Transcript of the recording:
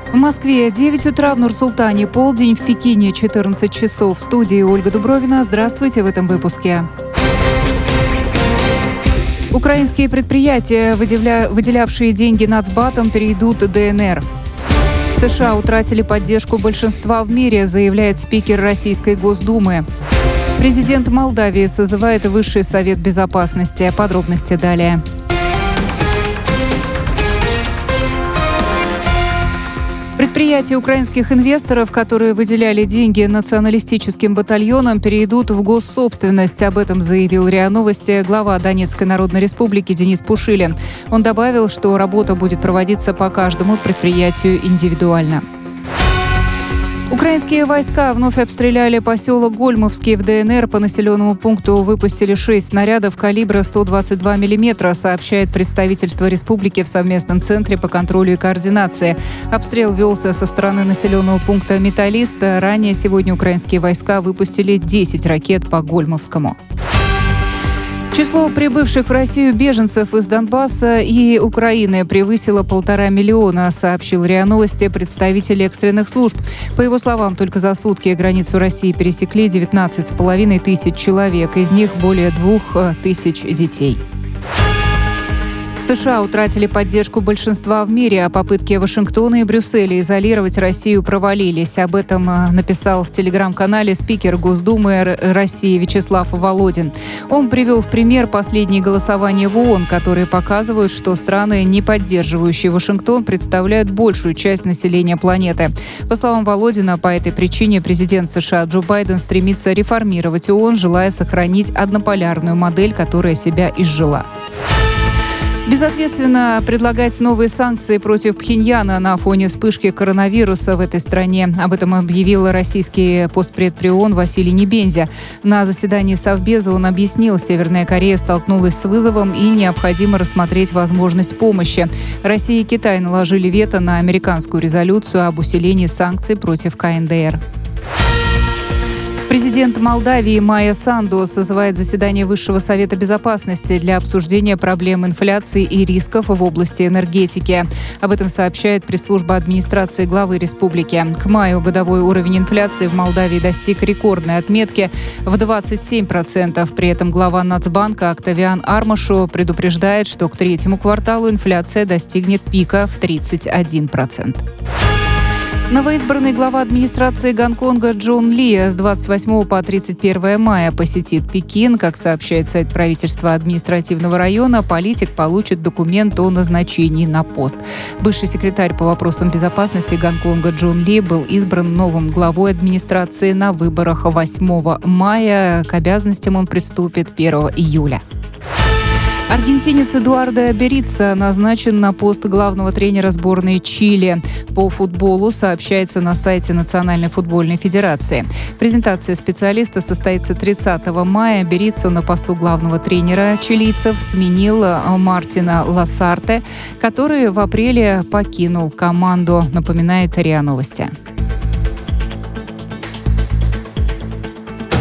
В Москве 9 утра, в Нур-Султане полдень, в Пекине 14 часов. В студии Ольга Дубровина. Здравствуйте в этом выпуске. Украинские предприятия, выделявшие деньги нацбатом, перейдут в ДНР. США утратили поддержку большинства в мире, заявляет спикер Российской Госдумы. Президент Молдавии созывает Высший совет безопасности. Подробности далее. Предприятия украинских инвесторов, которые выделяли деньги националистическим батальонам, перейдут в госсобственность. Об этом заявил РИА Новости глава Донецкой Народной Республики Денис Пушилин. Он добавил, что работа будет проводиться по каждому предприятию индивидуально. Украинские войска вновь обстреляли поселок Гольмовский в ДНР. По населенному пункту выпустили 6 снарядов калибра 122 мм, сообщает представительство республики в совместном центре по контролю и координации. Обстрел велся со стороны населенного пункта Металлист. Ранее сегодня украинские войска выпустили 10 ракет по Гольмовскому. Число прибывших в Россию беженцев из Донбасса и Украины превысило 1,5 миллиона, сообщил РИА Новости представитель экстренных служб. По его словам, только за сутки границу России пересекли 19,5 тысяч человек, из них более 2 тысяч детей. США утратили поддержку большинства в мире, а попытки Вашингтона и Брюсселя изолировать Россию провалились. Об этом написал в телеграм-канале спикер Госдумы России Вячеслав Володин. Он привел в пример последние голосования в ООН, которые показывают, что страны, не поддерживающие Вашингтон, представляют большую часть населения планеты. По словам Володина, по этой причине президент США Джо Байден стремится реформировать ООН, желая сохранить однополярную модель, которая себя изжила. Безответственно предлагать новые санкции против Пхеньяна на фоне вспышки коронавируса в этой стране. Об этом объявил российский постпред при ООН Василий Небензя. На заседании Совбеза он объяснил, Северная Корея столкнулась с вызовом и необходимо рассмотреть возможность помощи. Россия и Китай наложили вето на американскую резолюцию об усилении санкций против КНДР. Президент Молдавии Майя Санду созывает заседание Высшего совета безопасности для обсуждения проблем инфляции и рисков в области энергетики. Об этом сообщает пресс-служба администрации главы республики. К маю годовой уровень инфляции в Молдавии достиг рекордной отметки в 27%. При этом глава Нацбанка Октавиан Армашу предупреждает, что к третьему кварталу инфляция достигнет пика в 31%. Новоизбранный глава администрации Гонконга Джон Ли с 28 по 31 мая посетит Пекин. Как сообщает сайт правительства административного района, политик получит документ о назначении на пост. Бывший секретарь по вопросам безопасности Гонконга Джон Ли был избран новым главой администрации на выборах 8 мая. К обязанностям он приступит 1 июля. Аргентинец Эдуардо Берица назначен на пост главного тренера сборной Чили по футболу, сообщается на сайте Национальной футбольной федерации. Презентация специалиста состоится 30 мая. Берица на посту главного тренера чилийцев сменил Мартина Ласарте, который в апреле покинул команду, напоминает РИА Новости.